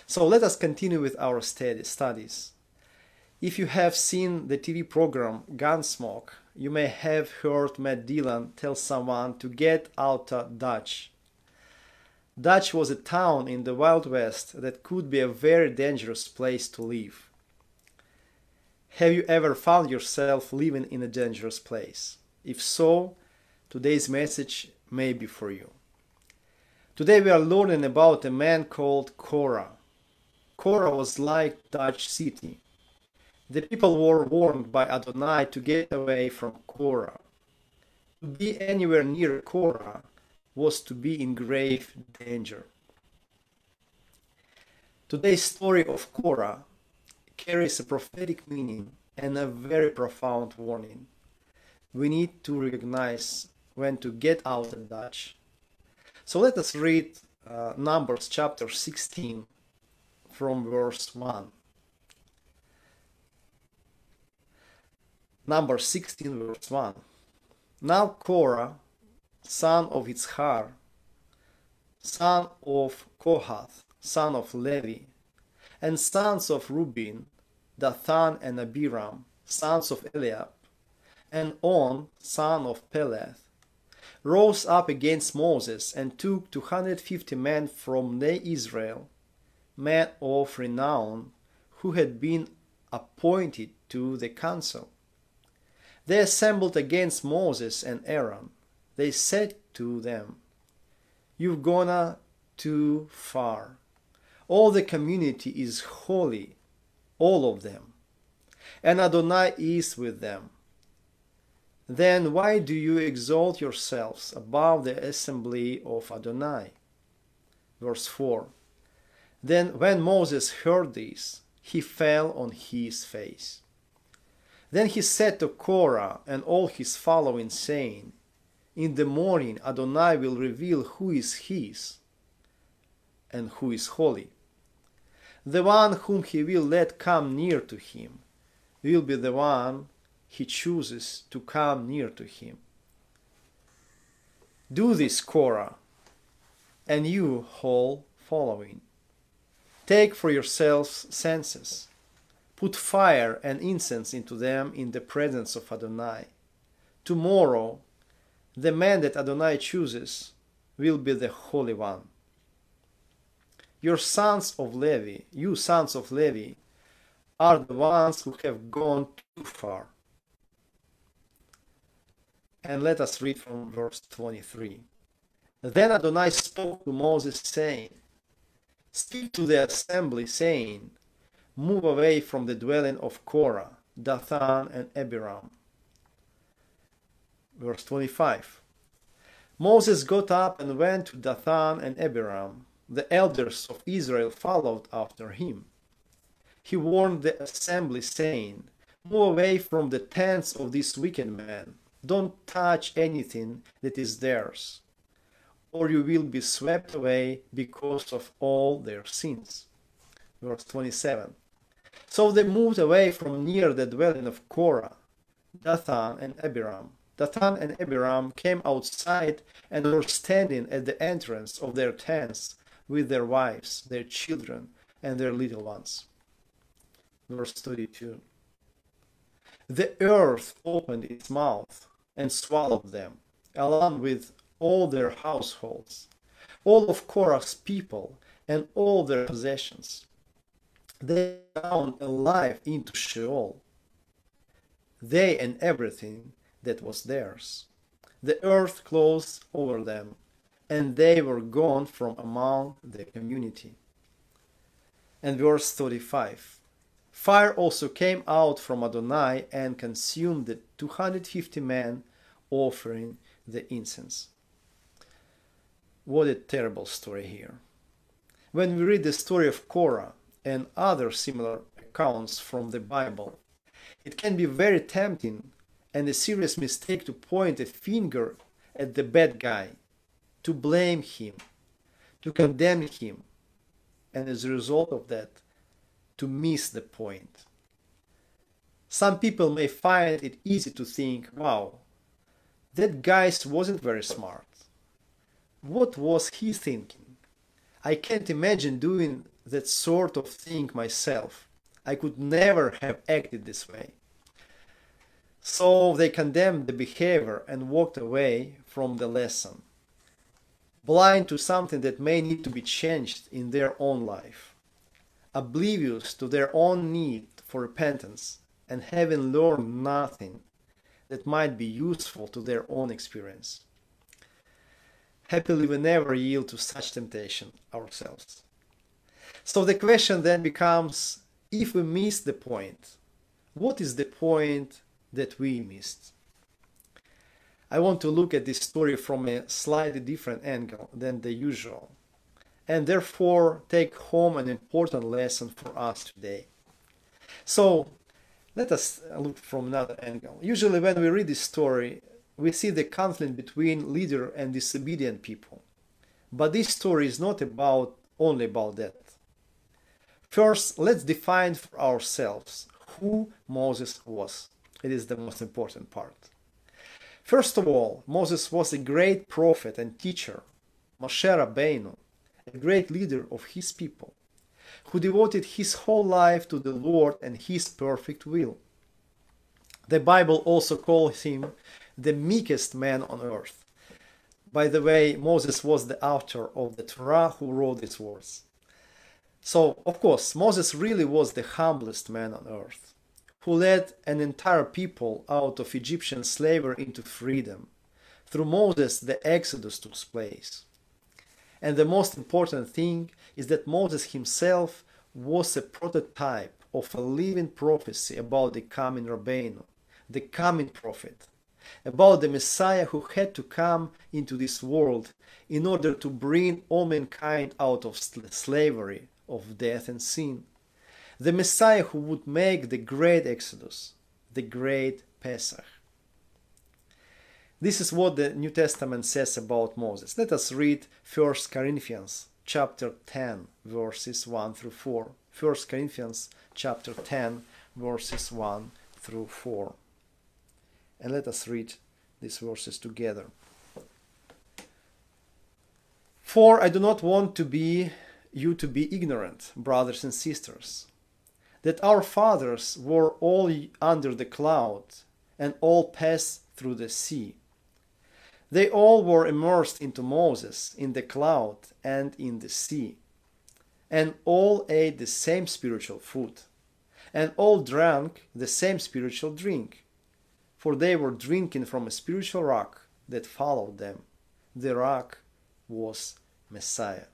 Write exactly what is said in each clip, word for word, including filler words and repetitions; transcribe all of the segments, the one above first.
So let us continue with our studies. If you have seen the T V program Gunsmoke, you may have heard Matt Dillon tell someone to get out of Dodge. Dodge was a town in the Wild West that could be a very dangerous place to live. Have you ever found yourself living in a dangerous place? If so, today's message may be for you. Today we are learning about a man called Korah. Korah was like Dodge City. The people were warned by Adonai to get away from Korah. To be anywhere near Korah was to be in grave danger. Today's story of Korah carries a prophetic meaning and a very profound warning. We need to recognize when to get out of Dodge. So let us read uh, Numbers chapter sixteen from verse one. Numbers sixteen verse one. Now Korah, son of Itzhar, son of Kohath, son of Levi, and sons of Reuben, Dathan and Abiram, sons of Eliab, and On, son of Peleth, rose up against Moses and took two hundred fifty men from Bnei Israel, men of renown, who had been appointed to the council. They assembled against Moses and Aaron. They said to them, "You've gone too far. All the community is holy, all of them, and Adonai is with them. Then why do you exalt yourselves above the assembly of Adonai?" Verse four. Then when Moses heard this, he fell on his face. Then he said to Korah and all his following, saying, "In the morning Adonai will reveal who is his and who is holy. The one whom he will let come near to him will be the one he chooses to come near to him. Do this, Korah, and you whole following. Take for yourselves censes. Put fire and incense into them in the presence of Adonai. Tomorrow, the man that Adonai chooses will be the Holy One. Your sons of Levi, you sons of Levi, are the ones who have gone too far." And let us read from verse twenty-three. Then Adonai spoke to Moses, saying, "Speak to the assembly, saying, Move away from the dwelling of Korah, Dathan, and Abiram." Verse twenty-five. Moses got up and went to Dathan and Abiram. The elders of Israel followed after him. He warned the assembly, saying, "Move away from the tents of these wicked men. Don't touch anything that is theirs, or you will be swept away because of all their sins." Verse twenty-seven. So they moved away from near the dwelling of Korah, Dathan, and Abiram. Dathan and Abiram came outside and were standing at the entrance of their tents with their wives, their children, and their little ones. Verse thirty-two. The earth opened its mouth and swallowed them, along with all their households, all of Korah's people, and all their possessions. They went down alive into Sheol, they and everything that was theirs. The earth closed over them, and they were gone from among the community. And verse thirty-five. Fire also came out from Adonai and consumed the two hundred fifty men offering the incense. What a terrible story here. When we read the story of Korah and other similar accounts from the Bible, it can be very tempting and a serious mistake to point a finger at the bad guy, to blame him, to condemn him, and as a result of that, to miss the point. Some people may find it easy to think, wow, that guy wasn't very smart. What was he thinking? I can't imagine doing that sort of thing myself. I could never have acted this way. So they condemned the behavior and walked away from the lesson, blind to something that may need to be changed in their own life, oblivious to their own need for repentance, and having learned nothing that might be useful to their own experience. Happily, we never yield to such temptation ourselves. So the question then becomes, if we miss the point, what is the point that we missed? I want to look at this story from a slightly different angle than the usual, and therefore take home an important lesson for us today. So let us look from another angle. Usually when we read this story, we see the conflict between leader and disobedient people. But this story is not about only about that. First, let's define for ourselves who Moses was. It is the most important part. First of all, Moses was a great prophet and teacher, Moshe Rabbeinu, a great leader of his people, who devoted his whole life to the Lord and his perfect will. The Bible also calls him the meekest man on earth. By the way, Moses was the author of the Torah who wrote these words. So, of course, Moses really was the humblest man on earth, who led an entire people out of Egyptian slavery into freedom. Through Moses, the Exodus took place. And the most important thing is that Moses himself was a prototype of a living prophecy about the coming Rabbeinu, the coming prophet, about the Messiah who had to come into this world in order to bring all mankind out of slavery, of death and sin. The Messiah who would make the great Exodus, the great Pesach. This is what the New Testament says about Moses. Let us read First Corinthians chapter ten, verses one through four. First Corinthians chapter ten, verses one through four. And let us read these verses together. For I do not want to be you to be ignorant, brothers and sisters, that our fathers were all under the cloud and all passed through the sea. They all were immersed into Moses in the cloud and in the sea, and all ate the same spiritual food, and all drank the same spiritual drink, for they were drinking from a spiritual rock that followed them. The rock was Messiah.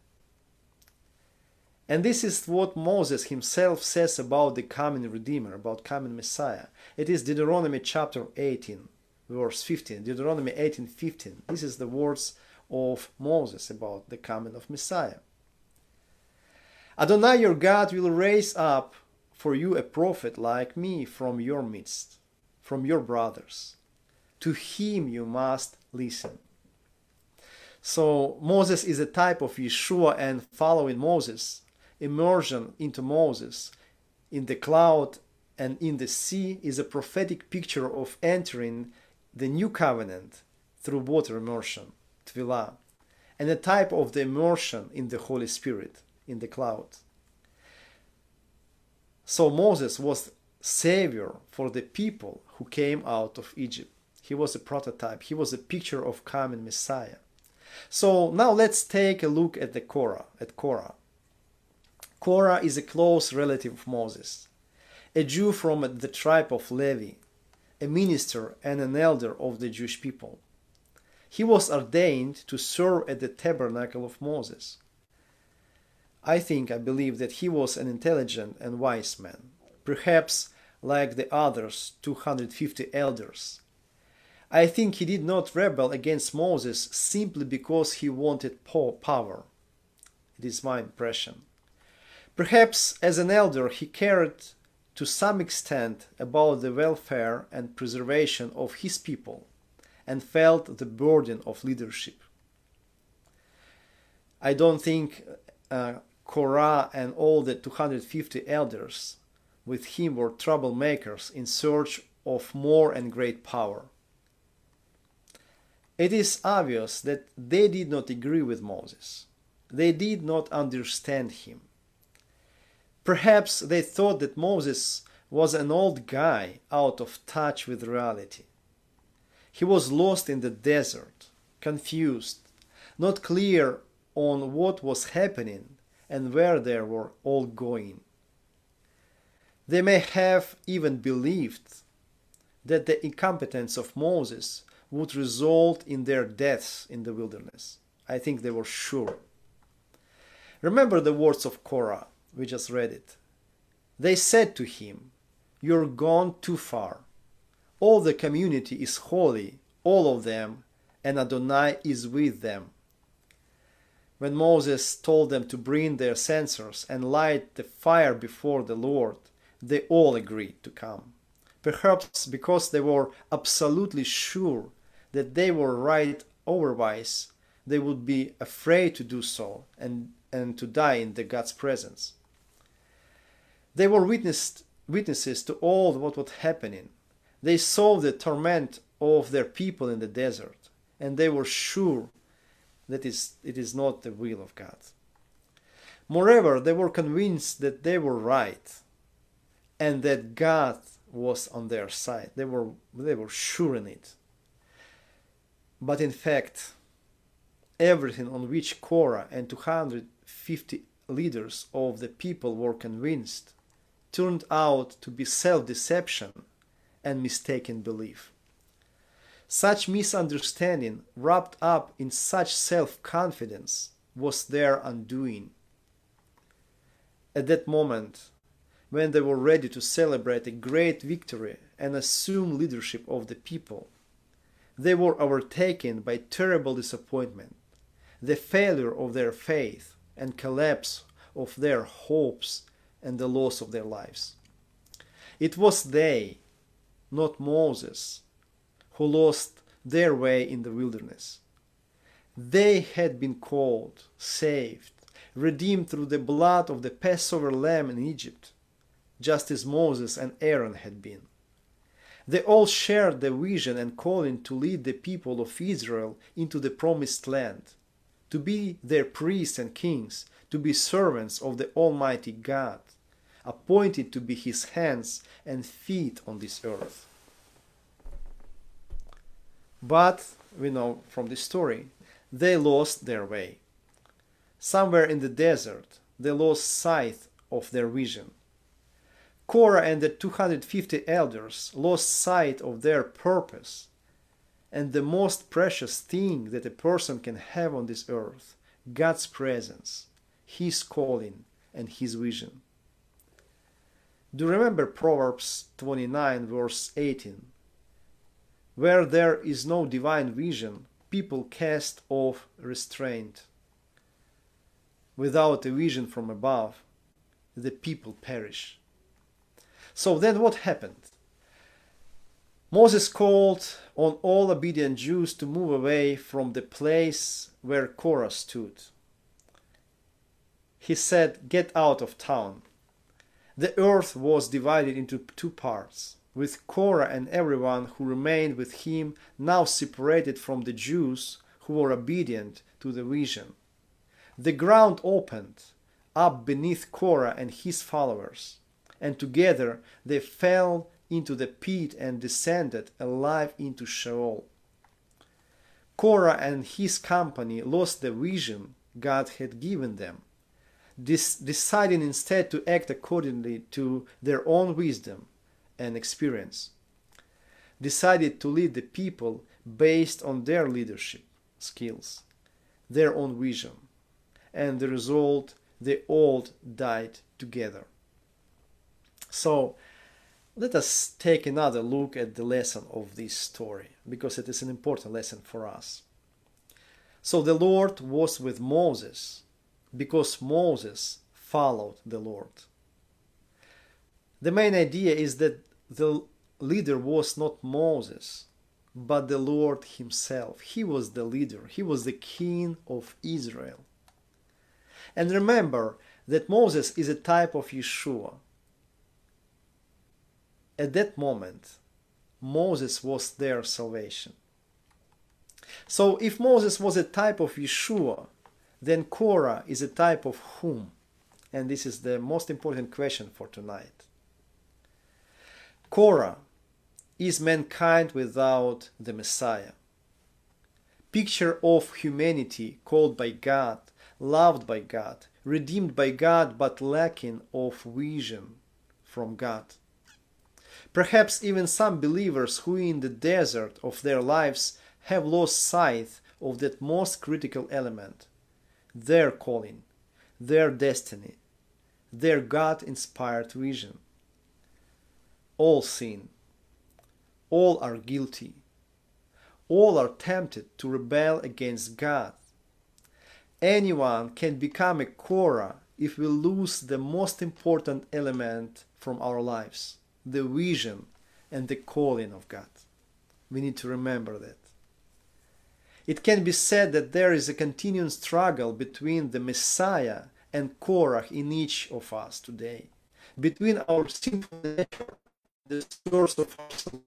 And this is what Moses himself says about the coming Redeemer, about coming Messiah. It is Deuteronomy chapter eighteen, verse fifteen. Deuteronomy eighteen fifteen. This is the words of Moses about the coming of Messiah. Adonai your God will raise up for you a prophet like me from your midst, from your brothers. To him you must listen. So Moses is a type of Yeshua, and following Moses, immersion into Moses in the cloud and in the sea, is a prophetic picture of entering the new covenant through water immersion, Tvilah, and a type of the immersion in the Holy Spirit, in the cloud. So Moses was Savior for the people who came out of Egypt. He was a prototype. He was a picture of coming Messiah. So now let's take a look at the Korah, at Korah. Korah is a close relative of Moses, a Jew from the tribe of Levi, a minister and an elder of the Jewish people. He was ordained to serve at the tabernacle of Moses. I think, I believe that he was an intelligent and wise man, perhaps like the others two hundred fifty elders. I think he did not rebel against Moses simply because he wanted power. It is my impression. Perhaps as an elder he cared to some extent about the welfare and preservation of his people and felt the burden of leadership. I don't think uh, Korah and all the two hundred fifty elders with him were troublemakers in search of more and great power. It is obvious that they did not agree with Moses. They did not understand him. Perhaps they thought that Moses was an old guy out of touch with reality. He was lost in the desert, confused, not clear on what was happening and where they were all going. They may have even believed that the incompetence of Moses would result in their deaths in the wilderness. I think they were sure. Remember the words of Korah, we just read it. They said to him, "You're gone too far. All the community is holy, all of them, and Adonai is with them." When Moses told them to bring their censers and light the fire before the Lord, they all agreed to come. Perhaps because they were absolutely sure that they were right, otherwise they would be afraid to do so and, and to die in the God's presence. They were witnessed, witnesses to all what was happening. They saw the torment of their people in the desert, and they were sure that it is not the will of God. Moreover, they were convinced that they were right and that God was on their side. They were, they were sure in it. But in fact, everything on which Korah and two hundred fifty leaders of the people were convinced turned out to be self-deception and mistaken belief. Such misunderstanding, wrapped up in such self-confidence, was their undoing. At that moment, when they were ready to celebrate a great victory and assume leadership of the people, they were overtaken by terrible disappointment, the failure of their faith and collapse of their hopes and the loss of their lives. It was they, not Moses, who lost their way in the wilderness. They had been called, saved, redeemed through the blood of the Passover lamb in Egypt, just as Moses and Aaron had been. They all shared the vision and calling to lead the people of Israel into the promised land, to be their priests and kings, to be servants of the Almighty God, appointed to be His hands and feet on this earth. But, we know from this story, they lost their way. Somewhere in the desert, they lost sight of their vision. Korah and the two hundred fifty elders lost sight of their purpose and the most precious thing that a person can have on this earth, God's presence, His calling, and His vision. Do you remember Proverbs twenty-nine, verse eighteen? Where there is no divine vision, people cast off restraint. Without a vision from above, the people perish. So then what happened? Moses called on all obedient Jews to move away from the place where Korah stood. He said, "Get out of town." The earth was divided into two parts, with Korah and everyone who remained with him now separated from the Jews who were obedient to the vision. The ground opened up beneath Korah and his followers, and together they fell into the pit and descended alive into Sheol. Korah and his company lost the vision God had given them, This, deciding instead to act accordingly to their own wisdom and experience, decided to lead the people based on their leadership skills, their own vision, and the result, they all died together. So let us take another look at the lesson of this story, because it is an important lesson for us. So the Lord was with Moses because Moses followed the Lord. The main idea is that the leader was not Moses, but the Lord himself. He was the leader. He was the king of Israel. And remember that Moses is a type of Yeshua. At that moment, Moses was their salvation. So if Moses was a type of Yeshua, then Korah is a type of whom? And this is the most important question for tonight. Korah is mankind without the Messiah. Picture of humanity called by God, loved by God, redeemed by God, but lacking of vision from God. Perhaps even some believers who in the desert of their lives have lost sight of that most critical element, their calling, their destiny, their God-inspired vision. All sin, all are guilty, all are tempted to rebel against God. Anyone can become a Korah if we lose the most important element from our lives, the vision and the calling of God. We need to remember that. It can be said that there is a continuing struggle between the Messiah and Korah in each of us today, between our sinful nature, the source of our sin.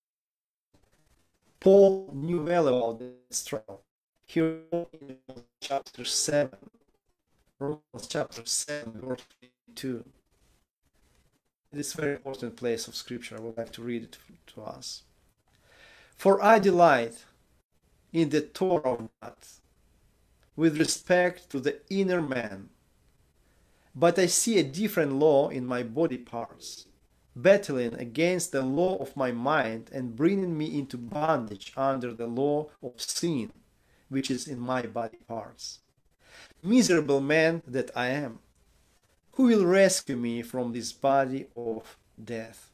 Paul knew well about this struggle. Here in chapter seven, Romans chapter seven, verse twenty-two. It is a very important place of Scripture. I would like to read it to us. For I delight in the Torah of God with respect to the inner man, but I see a different law in my body parts, battling against the law of my mind and bringing me into bondage under the law of sin, which is in my body parts. Miserable man that I am, who will rescue me from this body of death?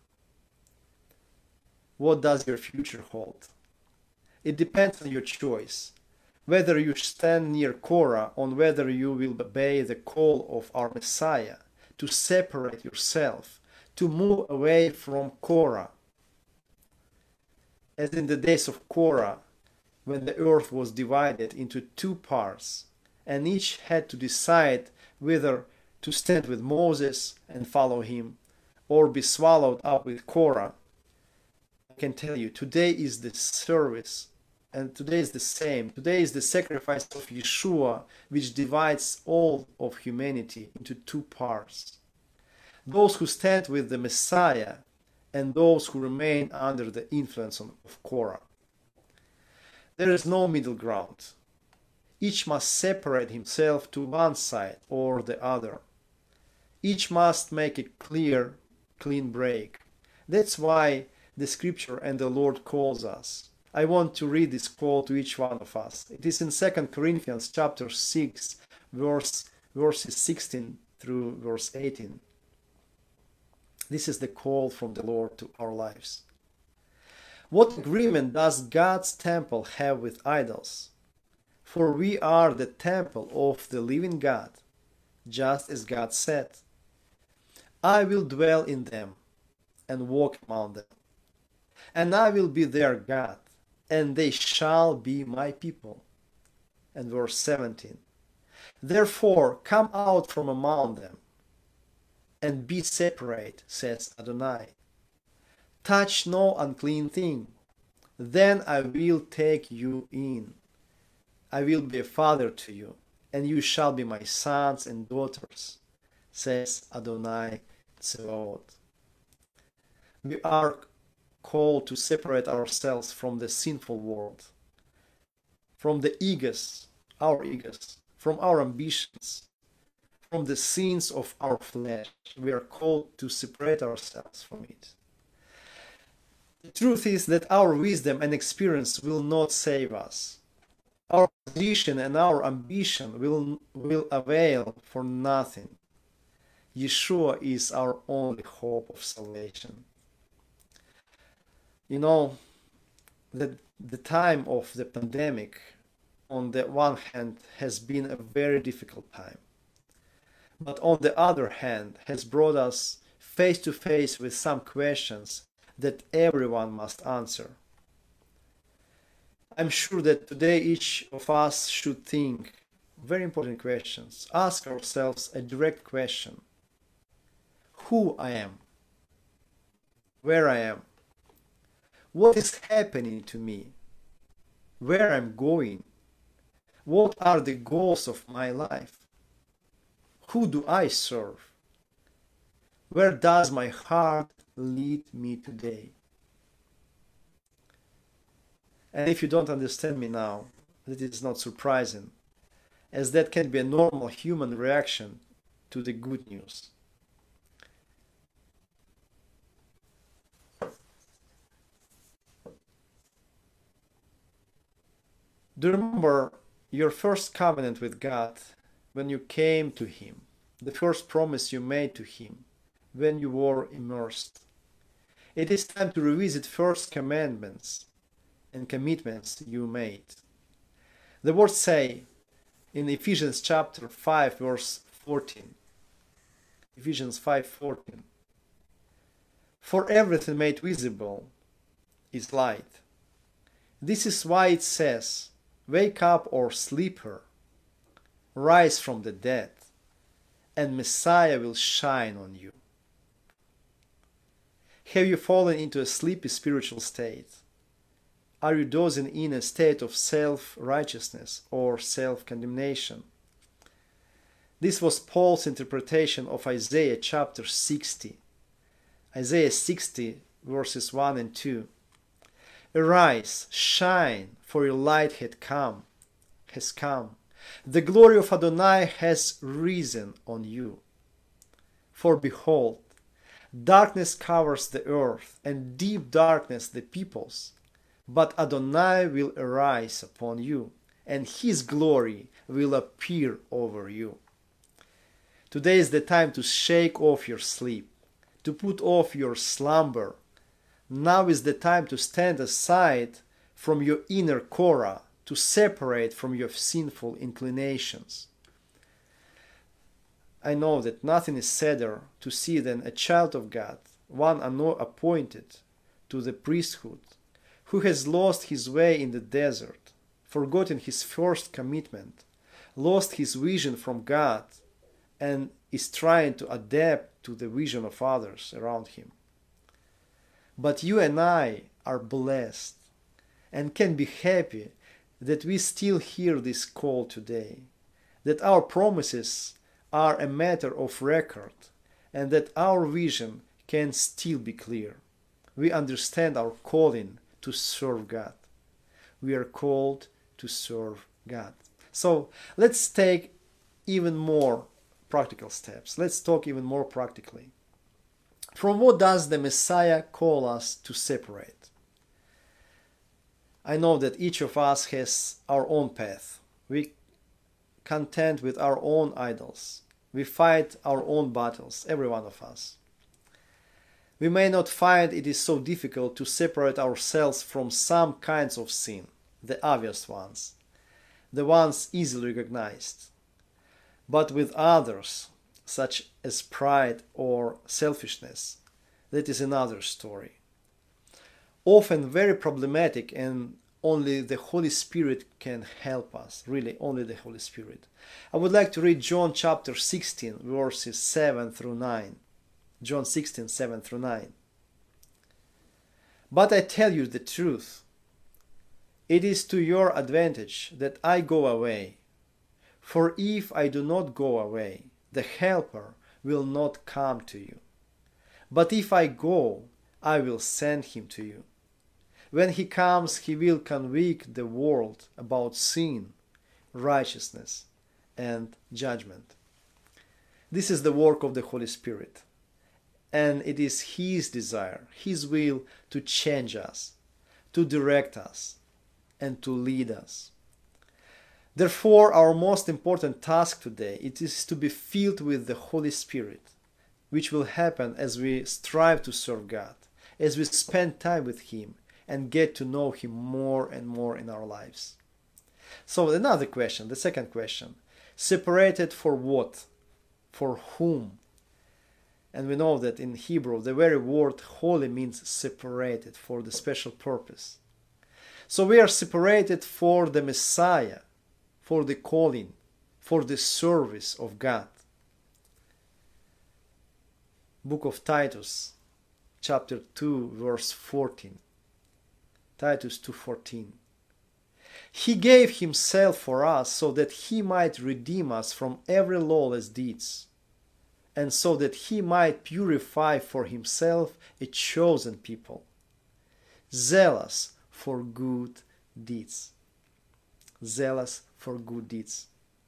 What does your future hold? It depends on your choice, whether you stand near Korah or whether you will obey the call of our Messiah to separate yourself, to move away from Korah. As in the days of Korah, when the earth was divided into two parts, and each had to decide whether to stand with Moses and follow him, or be swallowed up with Korah. I can tell you, today is the service, and today is the same. Today is the sacrifice of Yeshua, which divides all of humanity into two parts. Those who stand with the Messiah and those who remain under the influence of Korah. There is no middle ground. Each must separate himself to one side or the other. Each must make a clear, clean break. That's why the Scripture and the Lord calls us. I want to read this call to each one of us. It is in Second Corinthians chapter six, verse, verses sixteen through verse eighteen. This is the call from the Lord to our lives. What agreement does God's temple have with idols? For we are the temple of the living God, just as God said, I will dwell in them and walk among them, and I will be their God, and they shall be my people. And verse seventeen, therefore come out from among them, and be separate, says Adonai. Touch no unclean thing, then I will take you in. I will be a father to you, and you shall be my sons and daughters, says Adonai Tzevaot. We are called to separate ourselves from the sinful world, from the egos, our egos, from our ambitions, from the sins of our flesh. We are called to separate ourselves from it. The truth is that our wisdom and experience will not save us. Our position and our ambition will, will avail for nothing. Yeshua is our only hope of salvation. You know, the, the time of the pandemic, on the one hand, has been a very difficult time. But on the other hand, has brought us face to face with some questions that everyone must answer. I'm sure that today each of us should think very important questions. Ask ourselves a direct question. Who I am? Where I am? What is happening to me? Where I'm going? What are the goals of my life? Who do I serve? Where does my heart lead me today? And if you don't understand me now, that is not surprising, as that can be a normal human reaction to the good news. Do you remember your first covenant with God when you came to Him, the first promise you made to Him when you were immersed? It is time to revisit first commandments and commitments you made. The words say in Ephesians chapter five verse fourteen, Ephesians five fourteen, for everything made visible is light. This is why it says, wake up, O sleeper, rise from the dead, and Messiah will shine on you. Have you fallen into a sleepy spiritual state? Are you dozing in a state of self-righteousness or self-condemnation? This was Paul's interpretation of Isaiah chapter sixty. Isaiah sixty verses one and two. Arise, shine, for your light had come, has come. The glory of Adonai has risen on you. For behold, darkness covers the earth, and deep darkness the peoples. But Adonai will arise upon you, and His glory will appear over you. Today is the time to shake off your sleep, to put off your slumber. Now is the time to stand aside from your inner Korah, to separate from your sinful inclinations. I know that nothing is sadder to see than a child of God, one appointed to the priesthood, who has lost his way in the desert, forgotten his first commitment, lost his vision from God, and is trying to adapt to the vision of others around him. But you and I are blessed and can be happy that we still hear this call today, that our promises are a matter of record, and that our vision can still be clear. We understand our calling to serve God. We are called to serve God. So let's take even more practical steps. Let's talk even more practically. From what does the Messiah call us to separate? I know that each of us has our own path. We contend with our own idols. We fight our own battles, every one of us. We may not find it is so difficult to separate ourselves from some kinds of sin, the obvious ones, the ones easily recognized. But with others, such as pride or selfishness, that is another story. Often very problematic, and only the Holy Spirit can help us, really only the Holy Spirit. I would like to read John chapter sixteen, verses seven through nine. John sixteen, seven through nine. But I tell you the truth, it is to your advantage that I go away. For if I do not go away, the Helper will not come to you. But if I go, I will send him to you. When he comes, he will convict the world about sin, righteousness, and judgment. This is the work of the Holy Spirit. And it is His desire, His will to change us, to direct us, and to lead us. Therefore, our most important task today, it is to be filled with the Holy Spirit, which will happen as we strive to serve God, as we spend time with Him and get to know Him more and more in our lives. So another question, the second question, separated for what? For whom? And we know that in Hebrew, the very word holy means separated for the special purpose. So we are separated for the Messiah, for the calling, for the service of God. Book of Titus, chapter two, verse fourteen. Titus two fourteen. He gave himself for us so that he might redeem us from every lawless deeds, and so that he might purify for himself a chosen people, zealous for good deeds. Zealous for good deeds.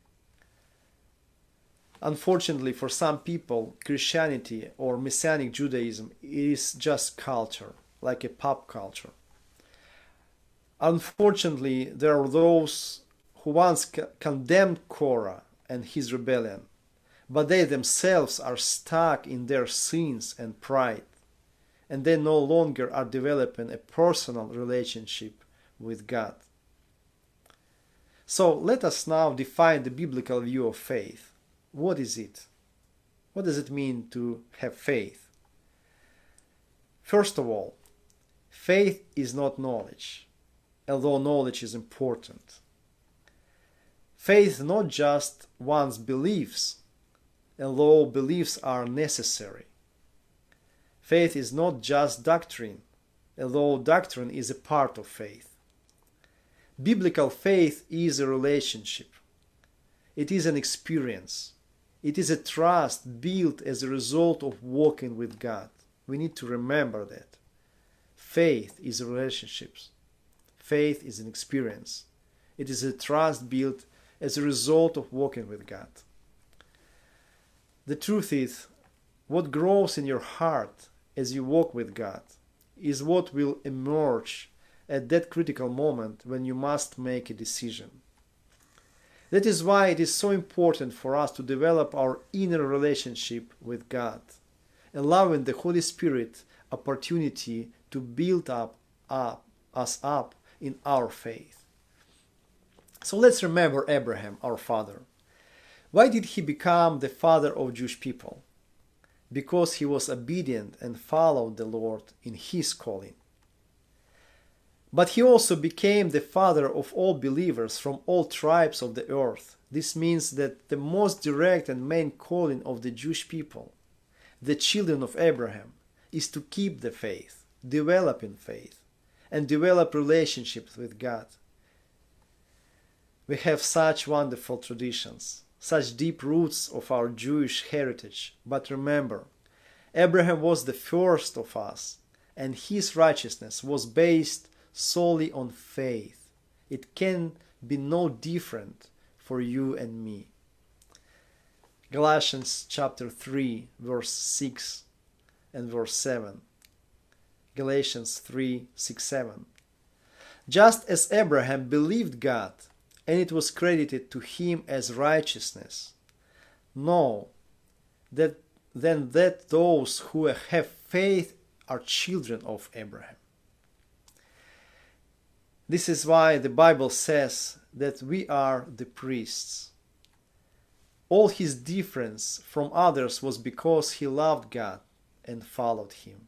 Unfortunately, for some people, Christianity or Messianic Judaism is just culture, like a pop culture. Unfortunately, there are those who once condemned Korah and his rebellion, but they themselves are stuck in their sins and pride, and they no longer are developing a personal relationship with God. So let us now define the biblical view of faith. What is it? What does it mean to have faith? First of all, faith is not knowledge, although knowledge is important. Faith not just one's beliefs, although beliefs are necessary. Faith is not just doctrine, although doctrine is a part of faith. Biblical faith is a relationship. It is an experience. It is a trust built as a result of walking with God. We need to remember that. Faith is relationships. Faith is an experience. It is a trust built as a result of walking with God. The truth is, what grows in your heart as you walk with God is what will emerge at that critical moment when you must make a decision. That is why it is so important for us to develop our inner relationship with God, allowing the Holy Spirit opportunity to build up, up us up in our faith. So let's remember Abraham, our father. Why did he become the father of Jewish people? Because he was obedient and followed the Lord in his calling. But he also became the father of all believers from all tribes of the earth. This means that the most direct and main calling of the Jewish people, the children of Abraham, is to keep the faith, develop in faith, and develop relationships with God. We have such wonderful traditions, such deep roots of our Jewish heritage. But remember, Abraham was the first of us, and his righteousness was based solely on faith. It can be no different for you and me. Galatians chapter three, verse six and verse seven. Galatians three, six, seven. Just as Abraham believed God, and it was credited to him as righteousness, know that then that those who have faith are children of Abraham. This is why the Bible says that we are the priests. All his difference from others was because he loved God and followed him.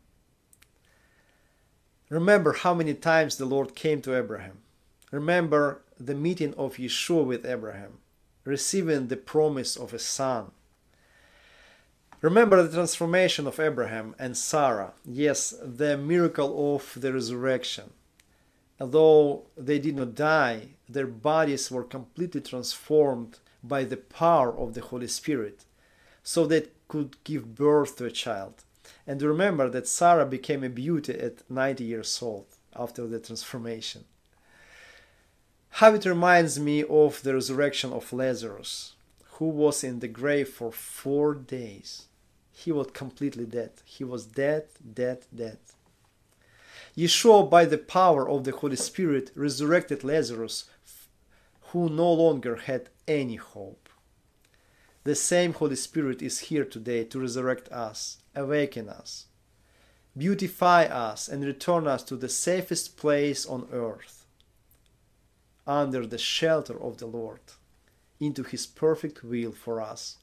Remember how many times the Lord came to Abraham. Remember the meeting of Yeshua with Abraham, receiving the promise of a son. Remember the transformation of Abraham and Sarah. Yes, the miracle of the resurrection. Although they did not die, their bodies were completely transformed by the power of the Holy Spirit, so they could give birth to a child. And remember that Sarah became a beauty at ninety years old after the transformation. How it reminds me of the resurrection of Lazarus, who was in the grave for four days. He was completely dead. He was dead, dead, dead. Yeshua, by the power of the Holy Spirit, resurrected Lazarus, who no longer had any hope. The same Holy Spirit is here today to resurrect us, awaken us, beautify us, and return us to the safest place on earth, under the shelter of the Lord, into His perfect will for us.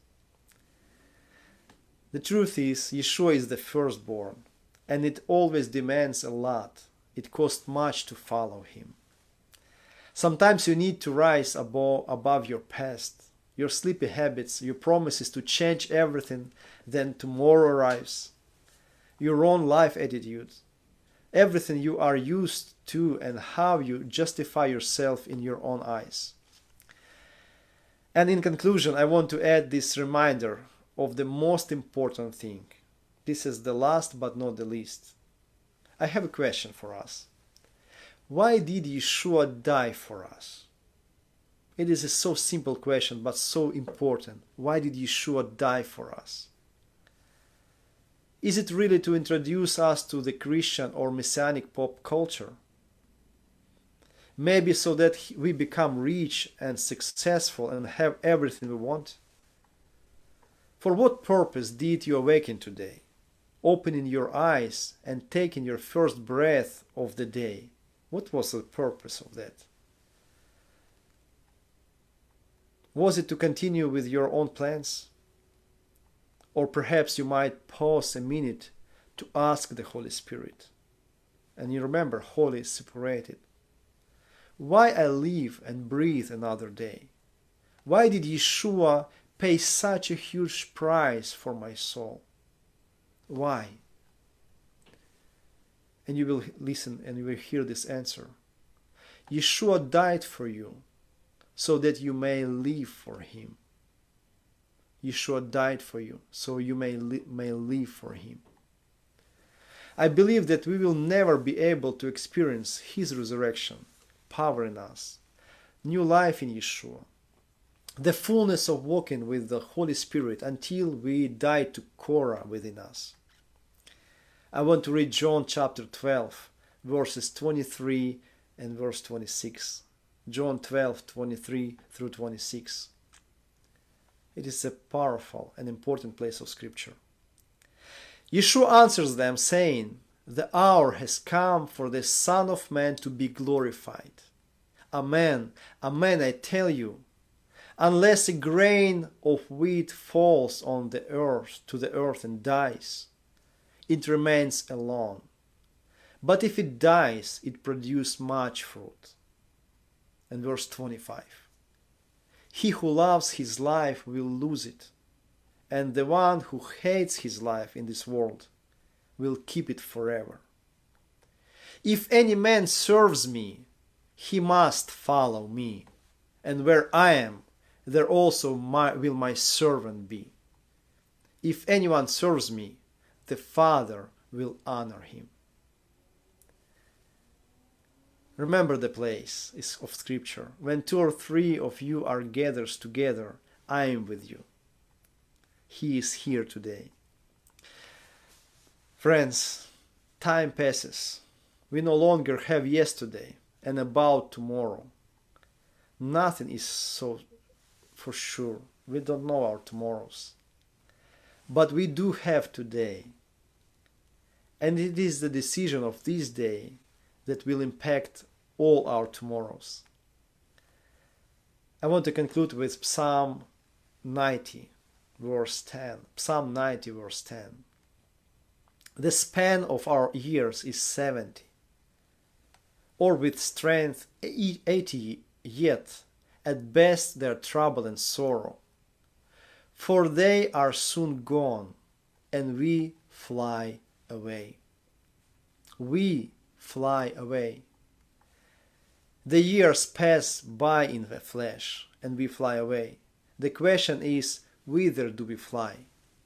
The truth is, Yeshua is the firstborn, and it always demands a lot. It costs much to follow Him. Sometimes you need to rise above, above your past, your sleepy habits, your promises to change everything, then tomorrow arrives. Your own life attitude, everything you are used to, and how you justify yourself in your own eyes. And in conclusion, I want to add this reminder of the most important thing. This is the last but not the least. I have a question for us. Why did Yeshua die for us? It is a so simple question, but so important. Why did Yeshua die for us? Is it really to introduce us to the Christian or Messianic pop culture? Maybe so that we become rich and successful and have everything we want? For what purpose did you awaken today, opening your eyes and taking your first breath of the day? What was the purpose of that? Was it to continue with your own plans? Or perhaps you might pause a minute to ask the Holy Spirit. And you remember, holy is separated. Why I live and breathe another day? Why did Yeshua pay such a huge price for my soul? Why? And you will listen and you will hear this answer. Yeshua died for you so that you may live for him. Yeshua died for you so you may, li- may live for him. I believe that we will never be able to experience his resurrection, power in us, new life in Yeshua, the fullness of walking with the Holy Spirit until we die to Korah within us. I want to read John chapter twelve, verses twenty-three and verse twenty-six. John twelve, twenty-three through twenty-six. It is a powerful and important place of scripture. Yeshua answers them, saying, "The hour has come for the Son of Man to be glorified. Amen, amen, I tell you, unless a grain of wheat falls on the earth to the earth and dies, it remains alone. But if it dies, it produces much fruit." And verse twenty-five. "He who loves his life will lose it, and the one who hates his life in this world will keep it forever. If any man serves me, he must follow me, and where I am, there also my, will my servant be. If anyone serves me, the Father will honor him." Remember the place of scripture. When two or three of you are gathered together, I am with you. He is here today. Friends, time passes. We no longer have yesterday and about tomorrow. Nothing is so for sure. We don't know our tomorrows. But we do have today. And it is the decision of this day that will impact all our tomorrows. I want to conclude with Psalm ninety, verse ten. Psalm ninety, verse ten. "The span of our years is seventy, or with strength eighty, yet at best they are trouble and sorrow. For they are soon gone, and we fly away." We fly away. The years pass by in the flesh, and we fly away. The question is, whither do we fly?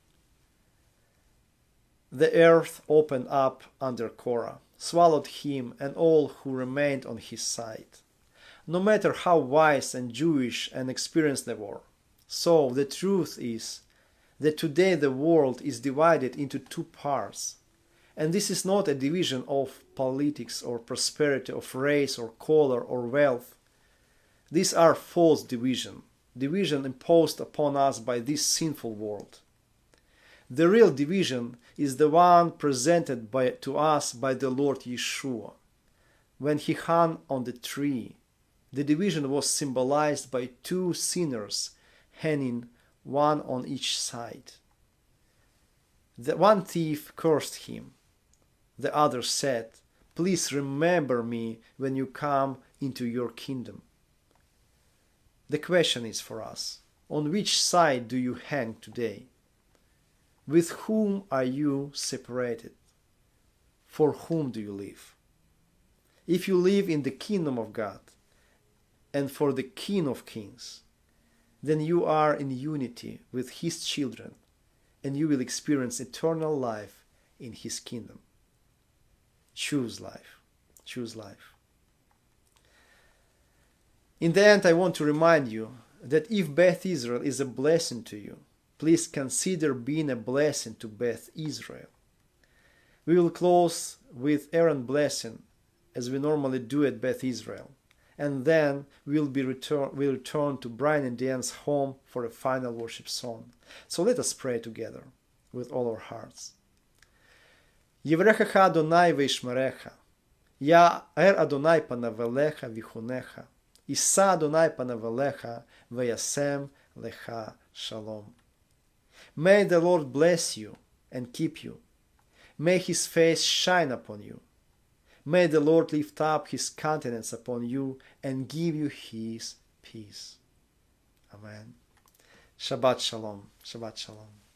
The earth opened up under Korah, swallowed him and all who remained on his side, no matter how wise and Jewish and experienced they were. So the truth is that today the world is divided into two parts. And this is not a division of politics or prosperity, of race or color or wealth. These are false division, division imposed upon us by this sinful world. The real division is the one presented by, to us by the Lord Yeshua. When he hung on the tree, the division was symbolized by two sinners hanging one on each side. The one thief cursed him. The other said, "Please remember me when you come into your kingdom." The question is for us, on which side do you hang today? With whom are you separated? for whom do you live? If you live in the kingdom of God and for the King of Kings, then you are in unity with His children and you will experience eternal life in His kingdom. Choose life. Choose life. In the end, I want to remind you that if Beth Israel is a blessing to you, please consider being a blessing to Beth Israel. We will close with Aaron blessing as we normally do at Beth Israel, and then we'll be return we'll return to Brian and Diane's home for a final worship song. So let us pray together with all our hearts. Yevrechecha Adonai veishmerecha, Ya'er Adonai panav elecha vichunecha, Yisa Adonai panav elecha veyasem lecha shalom. May the Lord bless you and keep you. May His face shine upon you. May the Lord lift up His countenance upon you and give you His peace. Amen. Shabbat Shalom. Shabbat Shalom.